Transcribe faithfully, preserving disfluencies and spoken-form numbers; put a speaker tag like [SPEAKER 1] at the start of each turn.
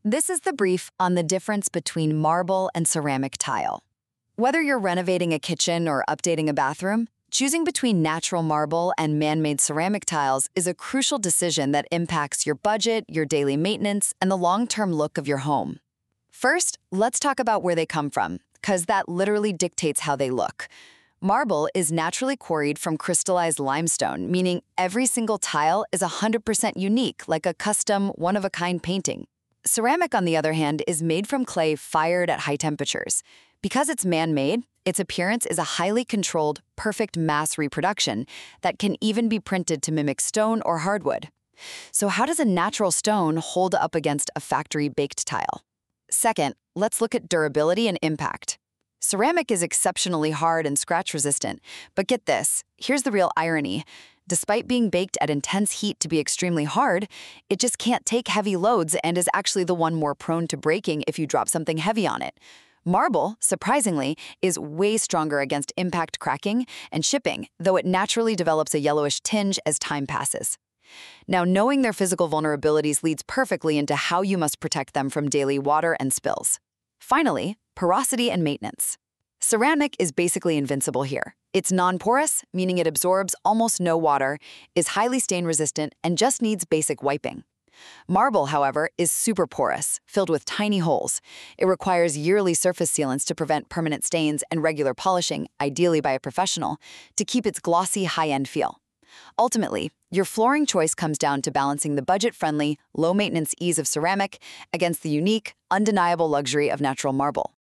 [SPEAKER 1] This is the brief on the difference between marble and ceramic tile. Whether you're renovating a kitchen or updating a bathroom, choosing between natural marble and man-made ceramic tiles is a crucial decision that impacts your budget, your daily maintenance, and the long-term look of your home. First, let's talk about where they come from, because that literally dictates how they look. Marble is naturally quarried from crystallized limestone, meaning every single tile is one hundred percent unique, like a custom, one-of-a-kind painting. Ceramic, on the other hand, is made from clay fired at high temperatures. Because it's man-made, its appearance is a highly controlled, perfect mass reproduction that can even be printed to mimic stone or hardwood. So how does a natural stone hold up against a factory-baked tile? Second, let's look at durability and impact. Ceramic is exceptionally hard and scratch-resistant, but get this, here's the real irony. Despite being baked at intense heat to be extremely hard, it just can't take heavy loads and is actually the one more prone to breaking if you drop something heavy on it. Marble, surprisingly, is way stronger against impact cracking and chipping, though it naturally develops a yellowish tinge as time passes. Now, knowing their physical vulnerabilities leads perfectly into how you must protect them from daily water and spills. Finally, porosity and maintenance. Ceramic is basically invincible here. It's non-porous, meaning it absorbs almost no water, is highly stain-resistant, and just needs basic wiping. Marble, however, is super porous, filled with tiny holes. It requires yearly surface sealants to prevent permanent stains and regular polishing, ideally by a professional, to keep its glossy, high-end feel. Ultimately, your flooring choice comes down to balancing the budget-friendly, low-maintenance ease of ceramic against the unique, undeniable luxury of natural marble.